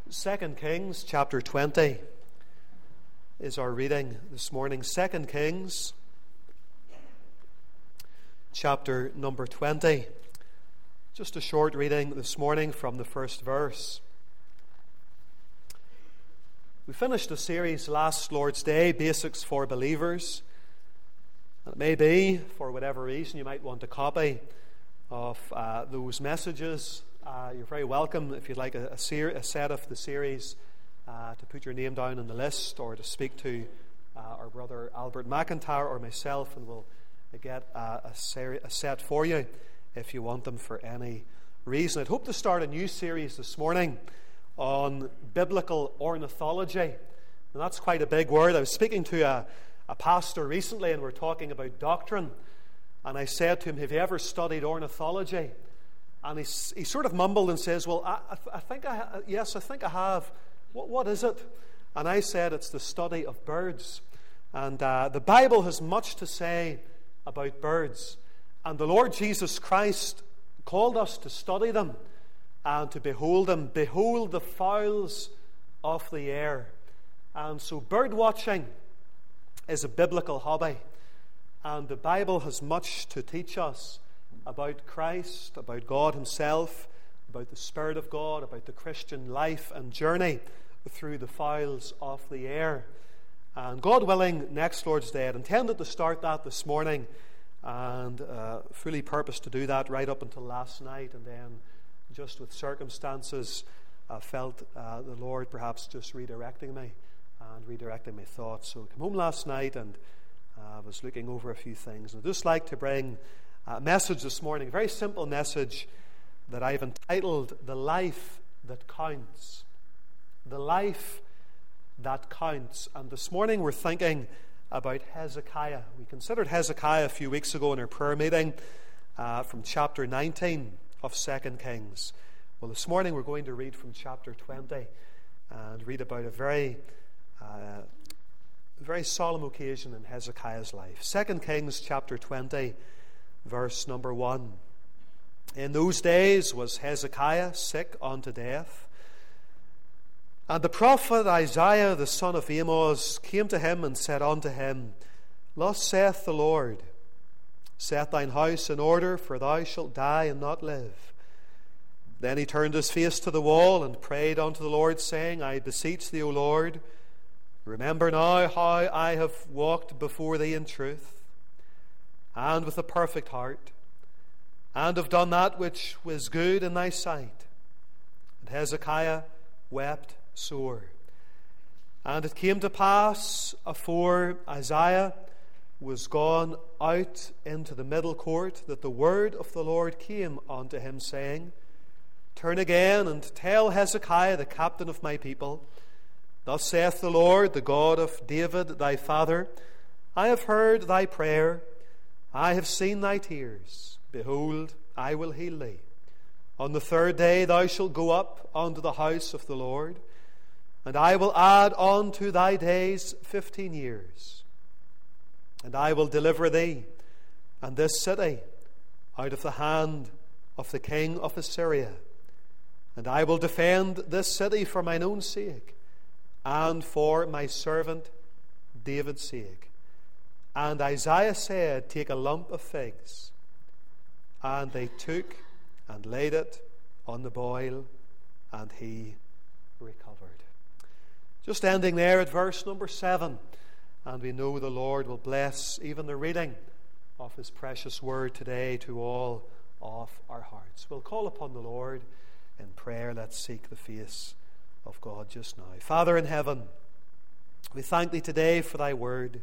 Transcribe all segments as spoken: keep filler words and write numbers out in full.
Second Kings chapter twenty is our reading this morning. Second Kings chapter number twenty. Just a short reading this morning from the first verse. We finished a series last Lord's Day, Basics for Believers. And it may be, for whatever reason, you might want a copy of uh, those messages. Uh, you're very welcome if you'd like a, a, ser- a set of the series uh, to put your name down on the list or to speak to uh, our brother Albert McIntyre or myself, and we'll get uh, a, ser- a set for you if you want them for any reason. I'd hope to start a new series this morning on biblical ornithology. And that's quite a big word. I was speaking to a, a pastor recently, and we're talking about doctrine. And I said to him, "Have you ever studied ornithology?" And he, he sort of mumbled and says, "Well, I, I think I ha- yes, I think I have. What, what is it?" And I said, "It's the study of birds." And uh, the Bible has much to say about birds. And the Lord Jesus Christ called us to study them and to behold them. Behold the fowls of the air. And so bird watching is a biblical hobby. And the Bible has much to teach us about Christ, about God Himself, about the Spirit of God, about the Christian life and journey through the fowls of the air. And God willing, next Lord's Day, I intended to start that this morning and uh, fully purposed to do that right up until last night, and then just with circumstances I felt uh, the Lord perhaps just redirecting me and redirecting my thoughts. So I came home last night and I uh, was looking over a few things. And I'd just like to bring a message this morning, a very simple message that I've entitled The Life That Counts. The Life That Counts. And this morning we're thinking about Hezekiah. We considered Hezekiah a few weeks ago in our prayer meeting uh, from chapter nineteen of Second Kings. Well, this morning we're going to read from chapter twenty and read about a very, uh, very solemn occasion in Hezekiah's life. Second Kings chapter twenty, verse number one. In those days was Hezekiah sick unto death, and the prophet Isaiah the son of Amos came to him and said unto him, Thus saith the Lord, Set thine house in order, for thou shalt die and not live. Then he turned his face to the wall and prayed unto the Lord, saying, I beseech thee, O Lord, remember now how I have walked before thee in truth, and with a perfect heart, and have done that which was good in thy sight. And Hezekiah wept sore. And it came to pass, afore Isaiah was gone out into the middle court, that the word of the Lord came unto him, saying, Turn again and tell Hezekiah, the captain of my people, Thus saith the Lord, the God of David thy father, I have heard thy prayer, I have seen thy tears. Behold, I will heal thee. On the third day thou shalt go up unto the house of the Lord, and I will add unto thy days fifteen years. And I will deliver thee and this city out of the hand of the king of Assyria. And I will defend this city for mine own sake, and for my servant David's sake. And Isaiah said, Take a lump of figs. And they took and laid it on the boil, and he recovered. Just ending there at verse number seven. And we know the Lord will bless even the reading of His precious word today to all of our hearts. We'll call upon the Lord in prayer. Let's seek the face of God just now. Father in heaven, we thank Thee today for Thy word.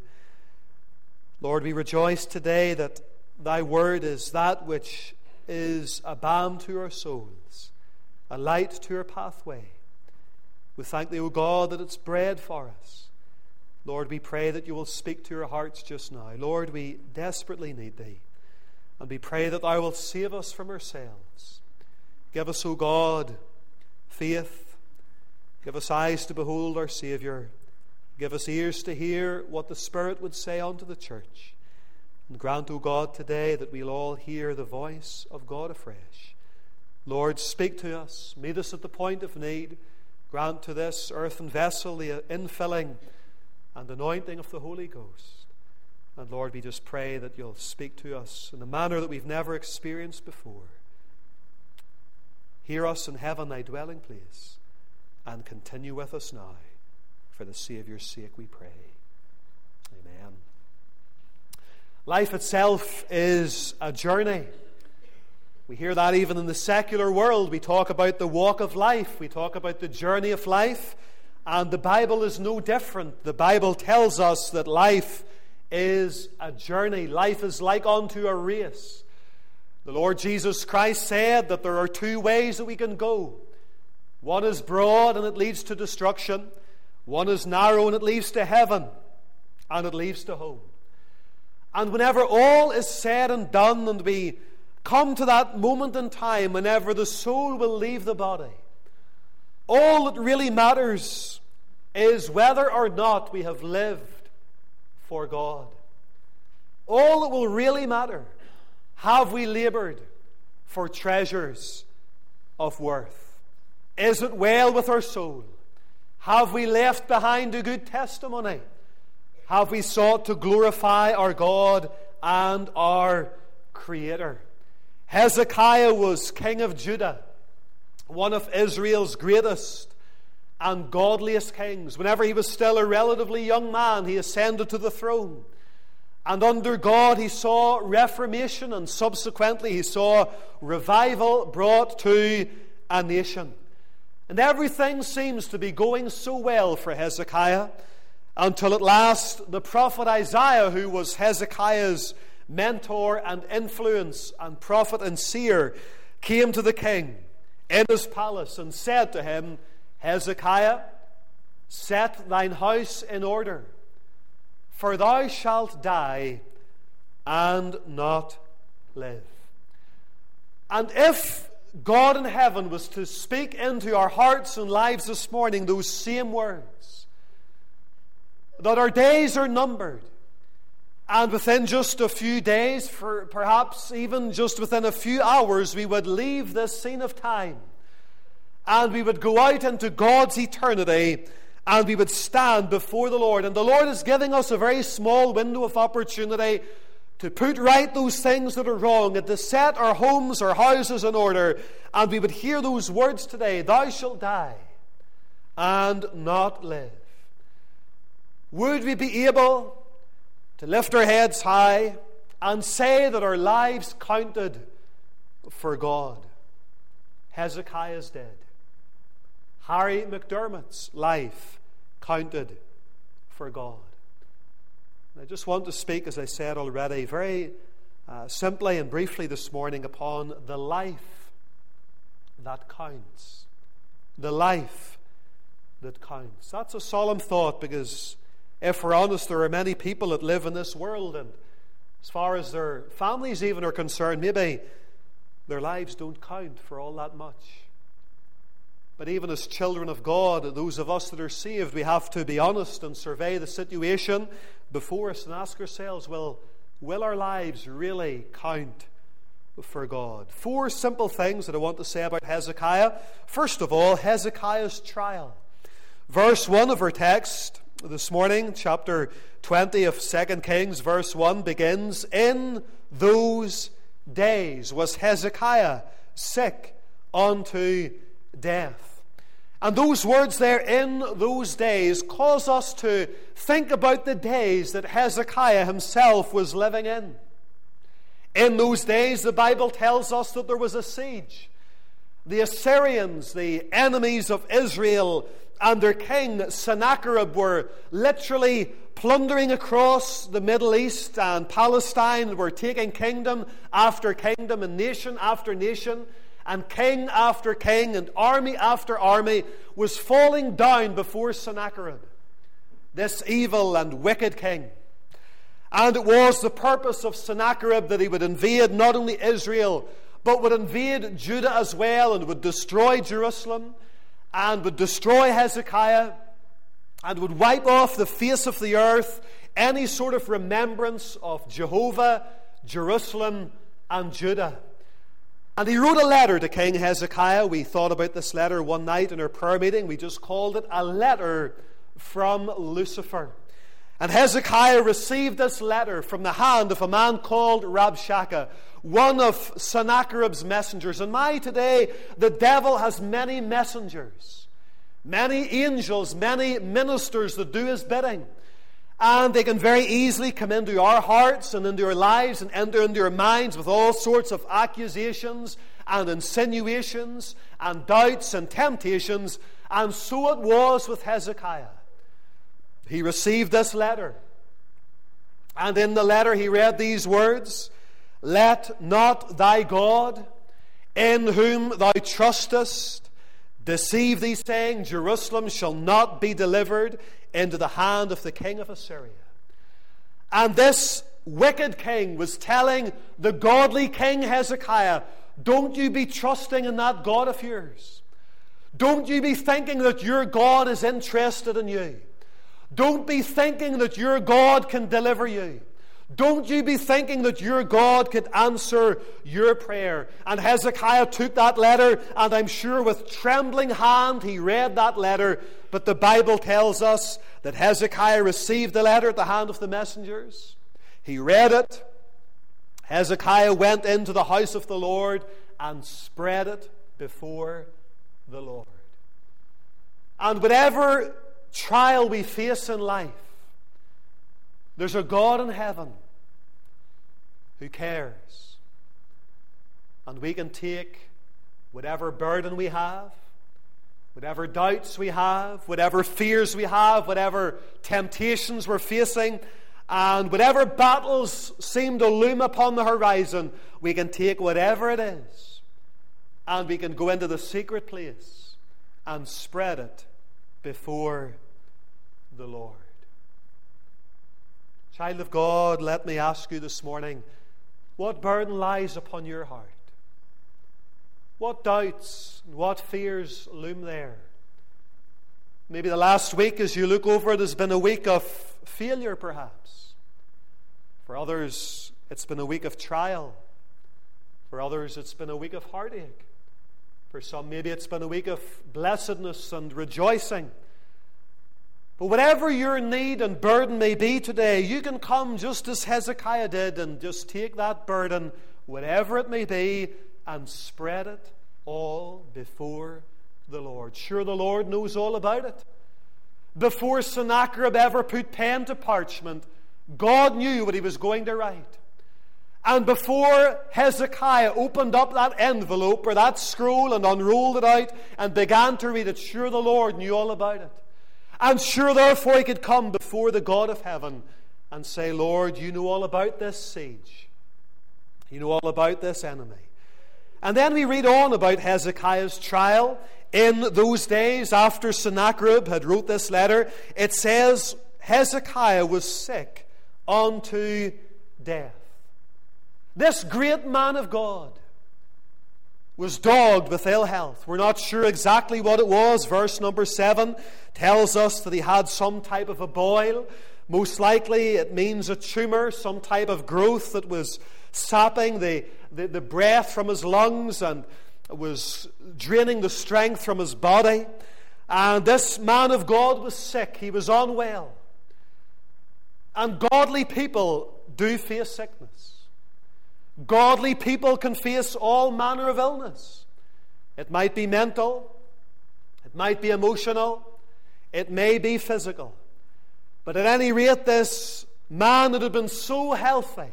Lord, we rejoice today that Thy word is that which is a balm to our souls, a light to our pathway. We thank Thee, O God, that it's bread for us. Lord, we pray that You will speak to our hearts just now. Lord, we desperately need Thee. And we pray that Thou wilt save us from ourselves. Give us, O God, faith. Give us eyes to behold our Saviour. Give us ears to hear what the Spirit would say unto the church. And grant, O God, today that we'll all hear the voice of God afresh. Lord, speak to us. Meet us at the point of need. Grant to this earthen vessel the infilling and anointing of the Holy Ghost. And Lord, we just pray that you'll speak to us in a manner that we've never experienced before. Hear us in heaven, thy dwelling place, and continue with us now. For the Saviour's sake we pray. Amen. Life itself is a journey. We hear that even in the secular world. We talk about the walk of life. We talk about the journey of life. And the Bible is no different. The Bible tells us that life is a journey. Life is like unto a race. The Lord Jesus Christ said that there are two ways that we can go. One is broad and it leads to destruction. One is narrow and it leads to heaven. And it leads to home. And whenever all is said and done and we come to that moment in time whenever the soul will leave the body, all that really matters is whether or not we have lived for God. All that will really matter, have we labored for treasures of worth? Is it well with our soul? Have we left behind a good testimony? Have we sought to glorify our God and our Creator? Hezekiah was king of Judah, one of Israel's greatest and godliest kings. Whenever he was still a relatively young man, he ascended to the throne. And under God, he saw reformation, and subsequently he saw revival brought to a nation. And everything seems to be going so well for Hezekiah, until at last the prophet Isaiah, who was Hezekiah's mentor and influence and prophet and seer, came to the king in his palace and said to him, Hezekiah, set thine house in order, for thou shalt die and not live. And if God in heaven was to speak into our hearts and lives this morning those same words, that our days are numbered, and within just a few days, for perhaps even just within a few hours, we would leave this scene of time, and we would go out into God's eternity, and we would stand before the Lord. And the Lord is giving us a very small window of opportunity to put right those things that are wrong, and to set our homes, our houses in order. And we would hear those words today, thou shalt die and not live. Would we be able to lift our heads high and say that our lives counted for God? Hezekiah is dead. Harry McDermott's life counted for God. And I just want to speak, as I said already, very uh, simply and briefly this morning upon the life that counts. The life that counts. That's a solemn thought, because if we're honest, there are many people that live in this world, and as far as their families even are concerned, maybe their lives don't count for all that much. But even as children of God, those of us that are saved, we have to be honest and survey the situation before us and ask ourselves, will, will our lives really count for God? Four simple things that I want to say about Hezekiah. First of all, Hezekiah's trial. Verse one of our text this morning, chapter twenty of Second Kings, verse one begins, in those days was Hezekiah sick unto death. And those words there, in those days, cause us to think about the days that Hezekiah himself was living in. In those days, the Bible tells us that there was a siege. The Assyrians, the enemies of Israel, and their king Sennacherib were literally plundering across the Middle East and Palestine, were taking kingdom after kingdom and nation after nation. And king after king and army after army was falling down before Sennacherib, this evil and wicked king. And it was the purpose of Sennacherib that he would invade not only Israel, but would invade Judah as well, and would destroy Jerusalem, and would destroy Hezekiah, and would wipe off the face of the earth any sort of remembrance of Jehovah, Jerusalem, and Judah. And he wrote a letter to King Hezekiah. We thought about this letter one night in our prayer meeting. We just called it a letter from Lucifer. And Hezekiah received this letter from the hand of a man called Rabshakeh, one of Sennacherib's messengers. And my, today, the devil has many messengers, many angels, many ministers that do his bidding. And they can very easily come into our hearts and into our lives and enter into our minds with all sorts of accusations and insinuations and doubts and temptations. And so it was with Hezekiah. He received this letter. And in the letter he read these words, "Let not thy God, in whom thou trustest, deceive thee, saying, Jerusalem shall not be delivered into the hand of the king of Assyria." And this wicked king was telling the godly king Hezekiah, don't you be trusting in that God of yours. Don't you be thinking that your God is interested in you. Don't be thinking that your God can deliver you. Don't you be thinking that your God could answer your prayer. And Hezekiah took that letter, and I'm sure with trembling hand he read that letter. But the Bible tells us that Hezekiah received the letter at the hand of the messengers. He read it. Hezekiah went into the house of the Lord and spread it before the Lord. And whatever trial we face in life, there's a God in heaven who cares. And we can take whatever burden we have, whatever doubts we have, whatever fears we have, whatever temptations we're facing, and whatever battles seem to loom upon the horizon, we can take whatever it is and we can go into the secret place and spread it before the Lord. Child of God, let me ask you this morning, what burden lies upon your heart? What doubts and what fears loom there? Maybe the last week as you look over it has been a week of failure perhaps. For others it's been a week of trial. For others it's been a week of heartache. For some maybe it's been a week of blessedness and rejoicing. But whatever your need and burden may be today, you can come just as Hezekiah did and just take that burden, whatever it may be, and spread it all before the Lord. Sure, the Lord knows all about it. Before Sennacherib ever put pen to parchment, God knew what he was going to write. And before Hezekiah opened up that envelope or that scroll and unrolled it out and began to read it, sure, the Lord knew all about it. And sure, therefore, he could come before the God of heaven and say, Lord, you know all about this siege. You know all about this enemy. And then we read on about Hezekiah's trial. In those days, after Sennacherib had wrote this letter, it says Hezekiah was sick unto death. This great man of God was dogged with ill health. We're not sure exactly what it was. Verse number seven tells us that he had some type of a boil. Most likely it means a tumor, some type of growth that was sapping the, the, the breath from his lungs and was draining the strength from his body. And this man of God was sick. He was unwell. And godly people do face sickness. Godly people can face all manner of illness. It might be mental, it might be emotional, it may be physical. But at any rate, this man that had been so healthy,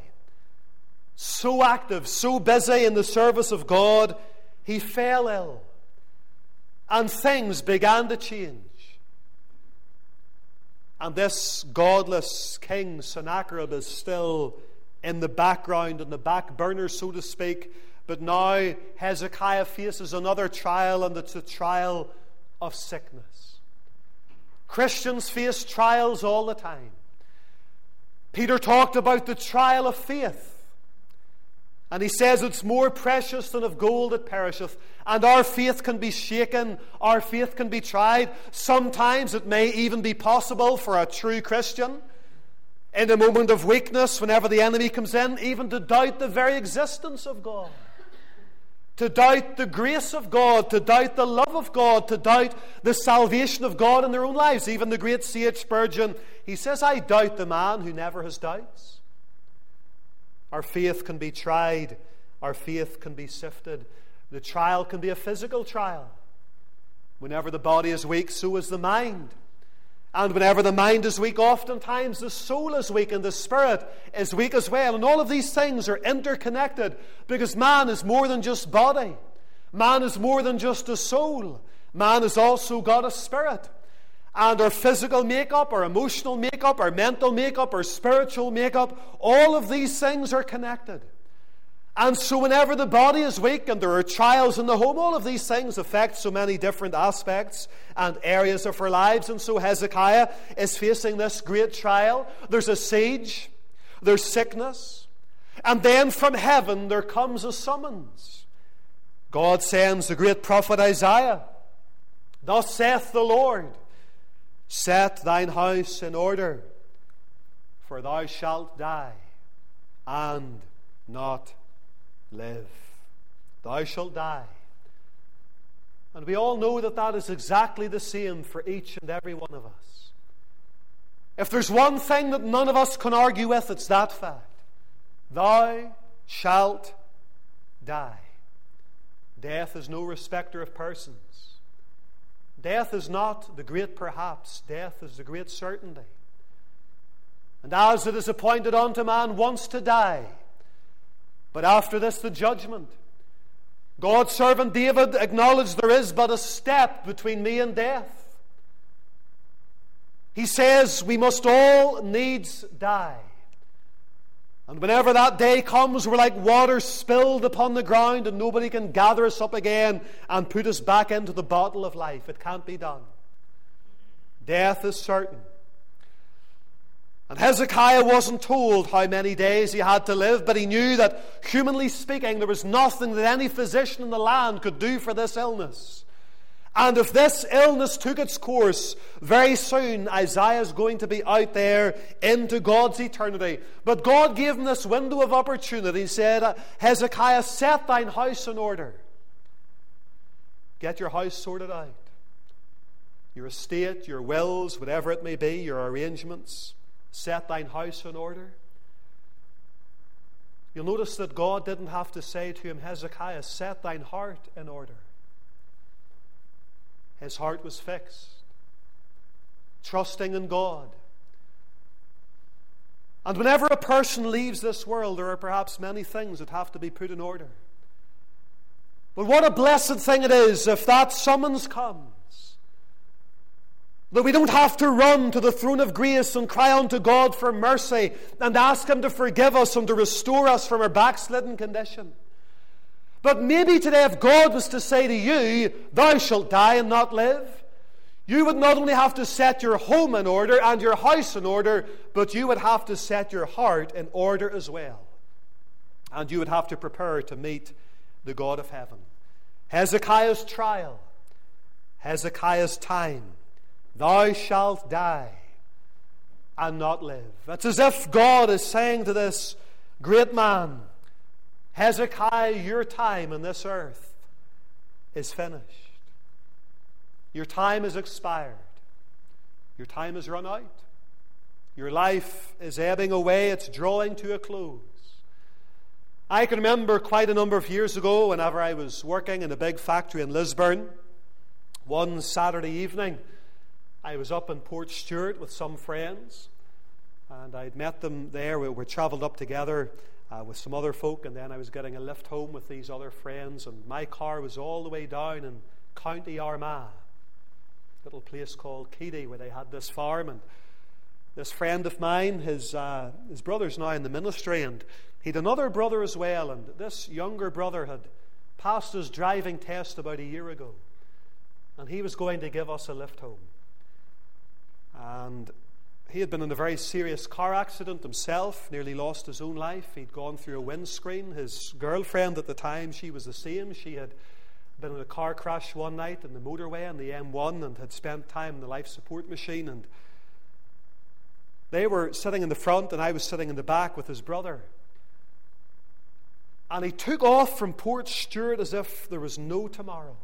so active, so busy in the service of God, he fell ill. And things began to change. And this godless king, Sennacherib, is still in the background, in the back burner, so to speak. But now Hezekiah faces another trial, and it's a trial of sickness. Christians face trials all the time. Peter talked about the trial of faith. And he says it's more precious than of gold that perisheth. And our faith can be shaken. Our faith can be tried. Sometimes it may even be possible for a true Christian, in a moment of weakness, whenever the enemy comes in, even to doubt the very existence of God. to doubt the grace of God, to doubt the love of God, to doubt the salvation of God in their own lives. Even the great sage Spurgeon, he says, I doubt the man who never has doubts. Our faith can be tried. Our faith can be sifted. The trial can be a physical trial. Whenever the body is weak, so is the mind. And whenever the mind is weak, oftentimes the soul is weak and the spirit is weak as well. And all of these things are interconnected because man is more than just body. Man is more than just a soul. Man has also got a spirit. And our physical makeup, our emotional makeup, our mental makeup, our spiritual makeup, all of these things are connected. And so whenever the body is weak and there are trials in the home, all of these things affect so many different aspects and areas of our lives. And so Hezekiah is facing this great trial. There's a siege, there's sickness, and then from heaven there comes a summons. God sends the great prophet Isaiah. Thus saith the Lord, set thine house in order, for thou shalt die and not live. Thou shalt die. And we all know that that is exactly the same for each and every one of us. If there's one thing that none of us can argue with, it's that fact. Thou shalt die. Death is no respecter of persons. Death is not the great perhaps. Death is the great certainty. And as it is appointed unto man once to die, but after this, the judgment. God's servant David acknowledged there is but a step between me and death. He says we must all needs die. And whenever that day comes, we're like water spilled upon the ground and nobody can gather us up again and put us back into the bottle of life. It can't be done. Death is certain. And Hezekiah wasn't told how many days he had to live, but he knew that, humanly speaking, there was nothing that any physician in the land could do for this illness. And if this illness took its course, very soon Isaiah is going to be out there into God's eternity. But God gave him this window of opportunity. He said, Hezekiah, set thine house in order. Get your house sorted out. Your estate, your wills, whatever it may be, your arrangements. Set thine house in order. You'll notice that God didn't have to say to him, Hezekiah, set thine heart in order. His heart was fixed, trusting in God. And whenever a person leaves this world, there are perhaps many things that have to be put in order. But what a blessed thing it is if that summons comes. That we don't have to run to the throne of grace and cry unto God for mercy and ask Him to forgive us and to restore us from our backslidden condition. But maybe today, if God was to say to you, thou shalt die and not live, you would not only have to set your home in order and your house in order, but you would have to set your heart in order as well. And you would have to prepare to meet the God of heaven. Hezekiah's trial, Hezekiah's time. Thou shalt die and not live. It's as if God is saying to this great man, Hezekiah, your time on this earth is finished. Your time is expired. Your time has run out. Your life is ebbing away. It's drawing to a close. I can remember quite a number of years ago, whenever I was working in a big factory in Lisburn, one Saturday evening, I was up in Port Stewart with some friends, and I'd met them there. We, we travelled up together uh, with some other folk, and then I was getting a lift home with these other friends, and my car was all the way down in County Armagh, a little place called Keady, where they had this farm. And this friend of mine, his uh, his brother's now in the ministry, and he'd another brother as well, and this younger brother had passed his driving test about a year ago, and he was going to give us a lift home. And he had been in a very serious car accident himself, nearly lost his own life. He'd gone through a windscreen. His girlfriend at the time, she was the same. She had been in a car crash one night in the motorway on the M one and had spent time in the life support machine. And they were sitting in the front and I was sitting in the back with his brother. And he took off from Port Stewart as if there was no tomorrow.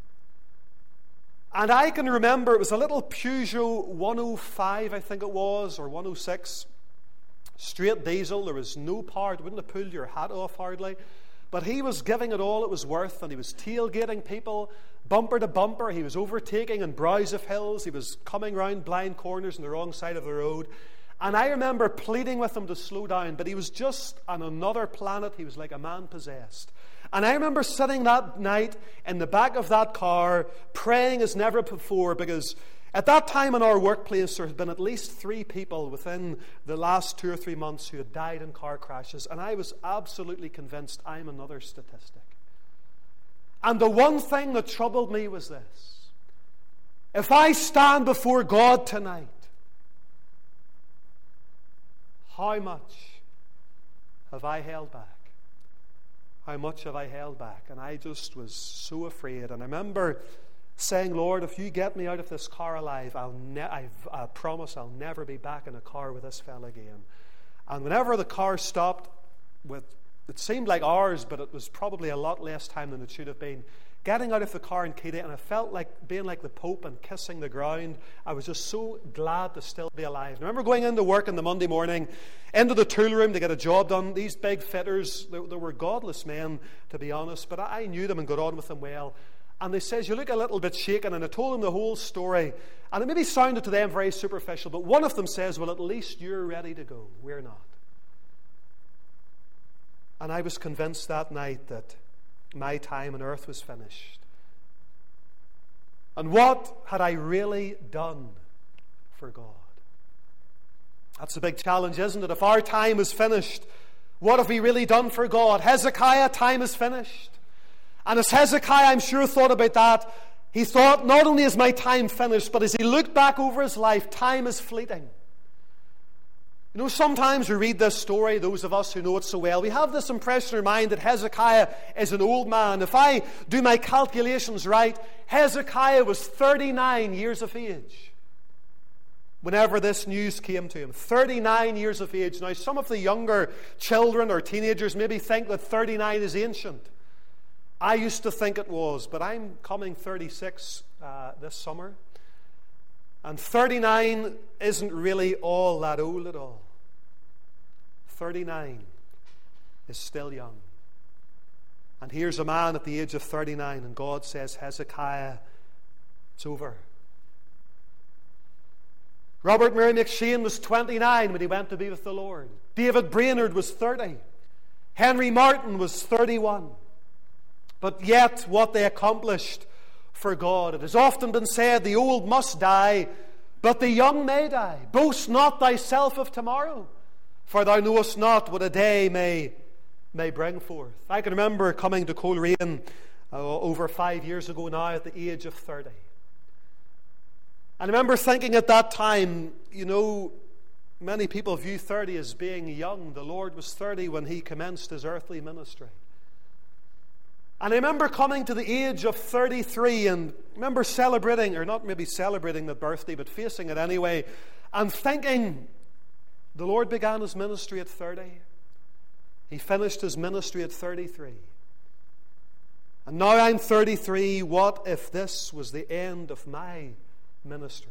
And I can remember it was a little Peugeot one oh five, I think it was, or one oh six. Straight diesel. There was no power. It wouldn't have pulled your hat off hardly. But he was giving it all it was worth, and he was tailgating people, bumper to bumper. He was overtaking in brows of hills. He was coming round blind corners on the wrong side of the road. And I remember pleading with him to slow down, but he was just on another planet. He was like a man possessed. And I remember sitting that night in the back of that car, praying as never before, because at that time in our workplace, there had been at least three people within the last two or three months who had died in car crashes, and I was absolutely convinced I'm another statistic. And the one thing that troubled me was this: if I stand before God tonight, how much have I held back? How much have I held back? And I just was so afraid. And I remember saying, Lord, if you get me out of this car alive, I'll ne- I've, I promise I'll never be back in a car with this fella again. And whenever the car stopped, with it seemed like hours, but it was probably a lot less time than it should have been, getting out of the car in Keady, and I felt like being like the Pope and kissing the ground. I was just so glad to still be alive. I remember going into work on the Monday morning, into the tool room to get a job done. These big fitters, they, they were godless men, to be honest, but I, I knew them and got on with them well. And they says, you look a little bit shaken, and I told them the whole story. And it maybe sounded to them very superficial, but one of them says, well, at least you're ready to go. We're not. And I was convinced that night that my time on earth was finished. And what had I really done for God? That's a big challenge, isn't it? If our time is finished, what have we really done for God? Hezekiah, time is finished. And as Hezekiah, I'm sure, thought about that, he thought, not only is my time finished, but as he looked back over his life, time is fleeting. You know, sometimes we read this story, those of us who know it so well, we have this impression in our mind that Hezekiah is an old man. If I do my calculations right, Hezekiah was thirty-nine years of age whenever this news came to him. thirty-nine years of age. Now, some of the younger children or teenagers maybe think that thirty-nine is ancient. I used to think it was, but I'm coming thirty-six uh, this summer. And thirty-nine isn't really all that old at all. thirty-nine is still young. And here's a man at the age of thirty-nine, and God says, Hezekiah, it's over. Robert Murray McShane was twenty-nine when he went to be with the Lord. David Brainerd was thirty. Henry Martin was thirty-one. But yet, what they accomplished for God. It has often been said, the old must die, but the young may die. Boast not thyself of tomorrow, for thou knowest not what a day may, may bring forth. I can remember coming to Coleraine uh, over five years ago now at the age of thirty. And I remember thinking at that time, you know, many people view thirty as being young. The Lord was thirty when he commenced his earthly ministry. And I remember coming to the age of thirty-three and remember celebrating, or not maybe celebrating the birthday, but facing it anyway, and thinking, the Lord began his ministry at thirty. He finished his ministry at thirty-three. And now I'm thirty-three. What if this was the end of my ministry?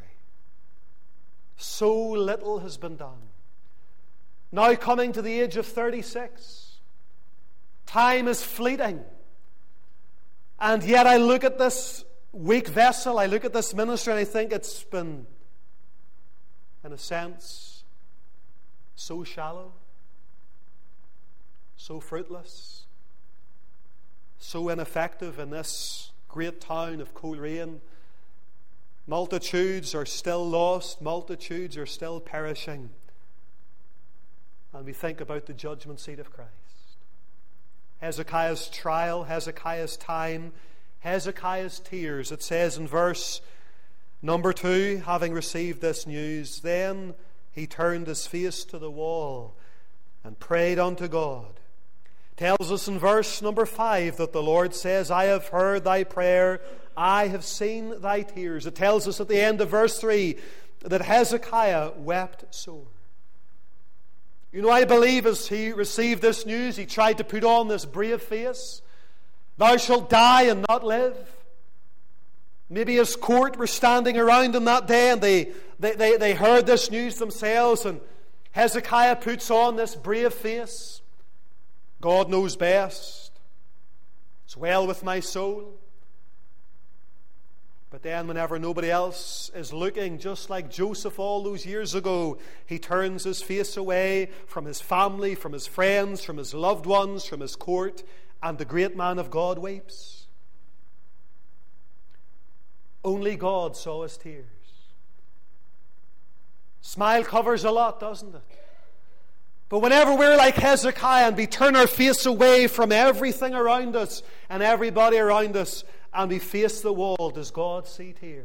So little has been done. Now coming to the age of thirty-six. Time is fleeting. And yet I look at this weak vessel, I look at this ministry, and I think it's been, in a sense, so shallow, so fruitless, so ineffective in this great town of Coleraine. Multitudes are still lost, multitudes are still perishing. And we think about the judgment seat of Christ. Hezekiah's trial, Hezekiah's time, Hezekiah's tears. It says in verse number two, having received this news, then he turned his face to the wall and prayed unto God. It tells us in verse number five that the Lord says, I have heard thy prayer, I have seen thy tears. It tells us at the end of verse three that Hezekiah wept sore. You know, I believe as he received this news, he tried to put on this brave face. Thou shalt die and not live. Maybe his court were standing around him that day, and they, they, they, they heard this news themselves, and Hezekiah puts on this brave face. God knows best. It's well with my soul. But then whenever nobody else is looking, just like Joseph all those years ago, he turns his face away from his family, from his friends, from his loved ones, from his court, and the great man of God weeps. Only God saw his tears. Smile covers a lot, doesn't it? But whenever we're like Hezekiah and we turn our face away from everything around us and everybody around us, and we face the wall, does God see tears?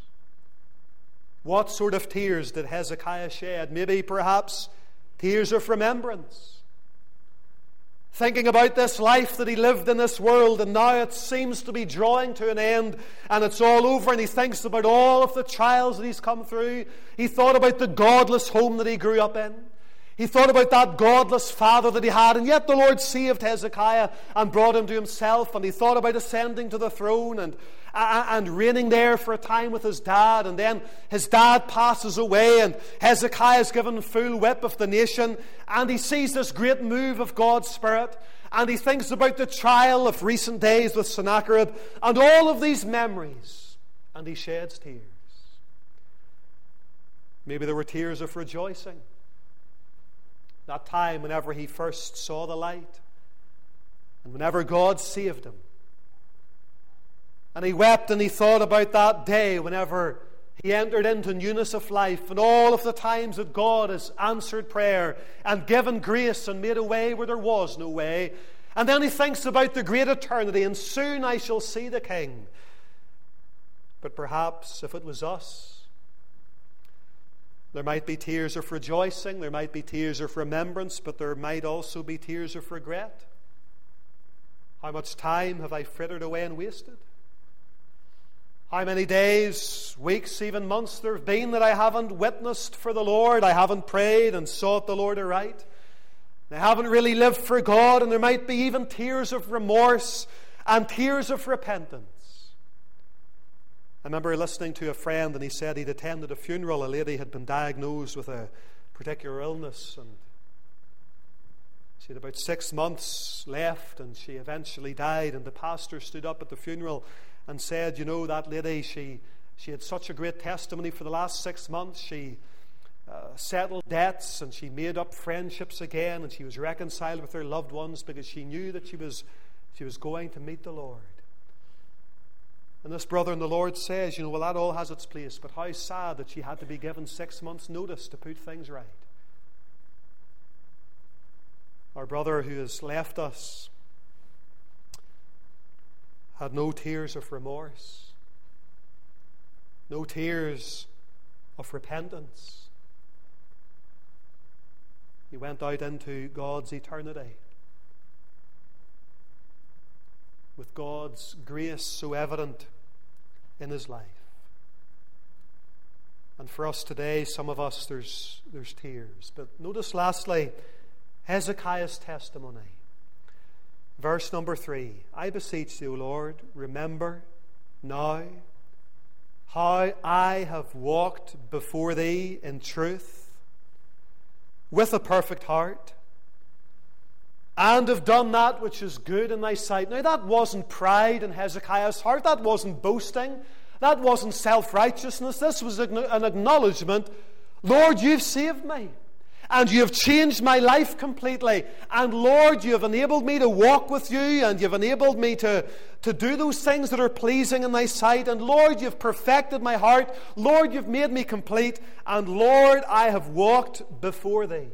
What sort of tears did Hezekiah shed? Maybe, perhaps, tears of remembrance. Thinking about this life that he lived in this world, and now it seems to be drawing to an end, and it's all over, and he thinks about all of the trials that he's come through. He thought about the godless home that he grew up in. He thought about that godless father that he had, and yet the Lord saved Hezekiah and brought him to himself, and he thought about ascending to the throne and, uh, and reigning there for a time with his dad, and then his dad passes away, and Hezekiah is given full whip of the nation, and he sees this great move of God's Spirit, and he thinks about the trial of recent days with Sennacherib, and all of these memories, and he sheds tears. Maybe there were tears of rejoicing. That time whenever he first saw the light, and whenever God saved him. And he wept and he thought about that day whenever he entered into newness of life, and all of the times that God has answered prayer and given grace and made a way where there was no way. And then he thinks about the great eternity, and soon I shall see the King. But perhaps if it was us, there might be tears of rejoicing, there might be tears of remembrance, but there might also be tears of regret. How much time have I frittered away and wasted? How many days, weeks, even months there have been that I haven't witnessed for the Lord, I haven't prayed and sought the Lord aright. I haven't really lived for God, and there might be even tears of remorse and tears of repentance. I remember listening to a friend, and he said he'd attended a funeral. A lady had been diagnosed with a particular illness, and she had about six months left, and she eventually died. And the pastor stood up at the funeral and said, you know, that lady, she, she had such a great testimony for the last six months. She uh, settled debts, and she made up friendships again, and she was reconciled with her loved ones because she knew that she was, she was going to meet the Lord. And this brother in the Lord says, you know, well, that all has its place, but how sad that she had to be given six months' notice to put things right. Our brother who has left us had no tears of remorse, no tears of repentance. He went out into God's eternity with God's grace so evident in his life. And for us today, some of us, there's, there's tears. But notice lastly, Hezekiah's testimony. Verse number three. I beseech thee, O Lord, remember now how I have walked before thee in truth with a perfect heart, and have done that which is good in thy sight. Now that wasn't pride in Hezekiah's heart. That wasn't boasting. That wasn't self-righteousness. This was an acknowledgement, Lord, you've saved me. And you have changed my life completely. And Lord, you have enabled me to walk with you, and you've enabled me to, to do those things that are pleasing in thy sight. And Lord, you've perfected my heart. Lord, you've made me complete. And Lord, I have walked before thee.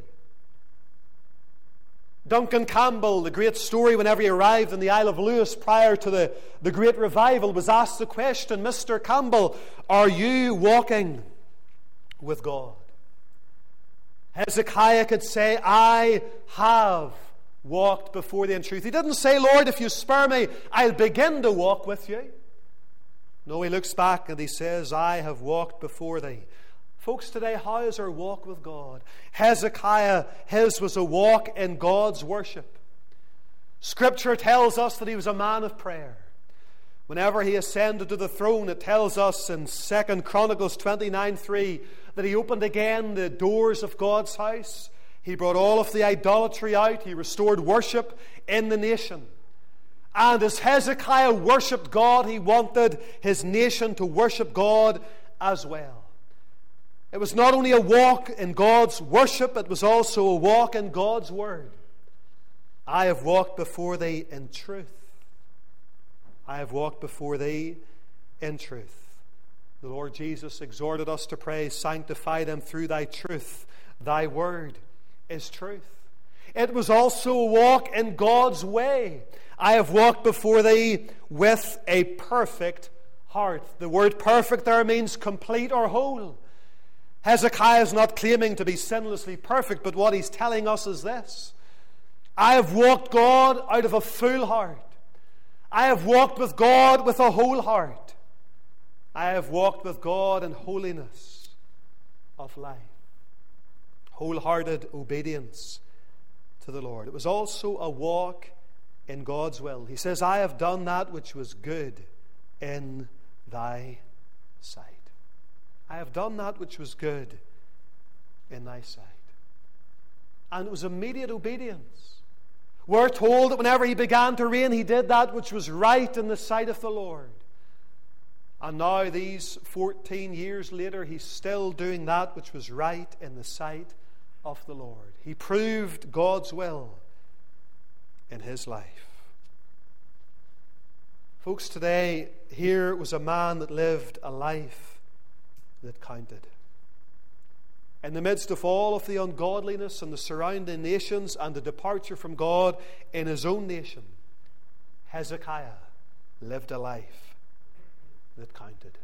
Duncan Campbell, the great story, whenever he arrived in the Isle of Lewis prior to the, the great revival, was asked the question, Mister Campbell, are you walking with God? Hezekiah could say, I have walked before thee in truth. He didn't say, Lord, if you spare me, I'll begin to walk with you. No, he looks back and he says, I have walked before thee. Folks, today, how is our walk with God? Hezekiah, his was a walk in God's worship. Scripture tells us that he was a man of prayer. Whenever he ascended to the throne, it tells us in Second Chronicles twenty-nine three that he opened again the doors of God's house. He brought all of the idolatry out. He restored worship in the nation. And as Hezekiah worshipped God, he wanted his nation to worship God as well. It was not only a walk in God's worship, it was also a walk in God's word. I have walked before thee in truth. I have walked before thee in truth. The Lord Jesus exhorted us to pray, sanctify them through thy truth. Thy word is truth. It was also a walk in God's way. I have walked before thee with a perfect heart. The word perfect there means complete or whole. Hezekiah is not claiming to be sinlessly perfect, but what he's telling us is this: I have walked God out of a full heart. I have walked with God with a whole heart. I have walked with God in holiness of life. Wholehearted obedience to the Lord. It was also a walk in God's will. He says, I have done that which was good in thy sight. I have done that which was good in thy sight. And it was immediate obedience. We're told that whenever he began to reign, he did that which was right in the sight of the Lord. And now, these fourteen years later, he's still doing that which was right in the sight of the Lord. He proved God's will in his life. Folks, today, here was a man that lived a life that counted. In the midst of all of the ungodliness and the surrounding nations and the departure from God in his own nation, Hezekiah lived a life that counted.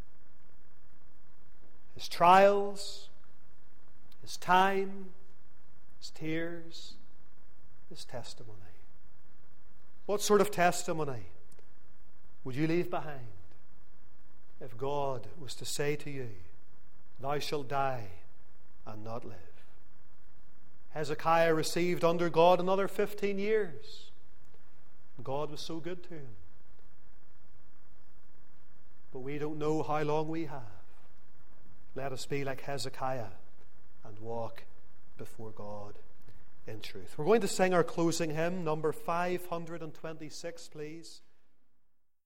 His trials, his time, his tears, his testimony. What sort of testimony would you leave behind if God was to say to you, thou shalt die and not live? Hezekiah received under God another fifteen years. God was so good to him. But we don't know how long we have. Let us be like Hezekiah and walk before God in truth. We're going to sing our closing hymn, number five hundred twenty-six, please.